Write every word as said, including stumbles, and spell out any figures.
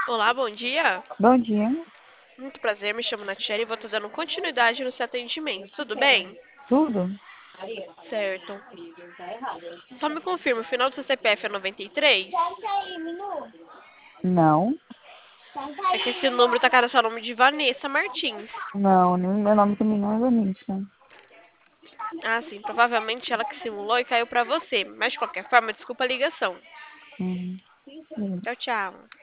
Olá, bom dia. Bom dia. Muito prazer, me chamo Natiele e vou estar dando continuidade no seu atendimento. Tudo bem? Tudo? Certo. Só me confirma, o final do seu C P F é noventa e três? Não. É que esse número tá cadastrado o nome de Vanessa Martins. Não, nem- meu nome também não é Vanessa. Ah, sim, provavelmente ela que simulou e caiu pra você. Mas de qualquer forma, desculpa a ligação. Hum. Tchau, tchau.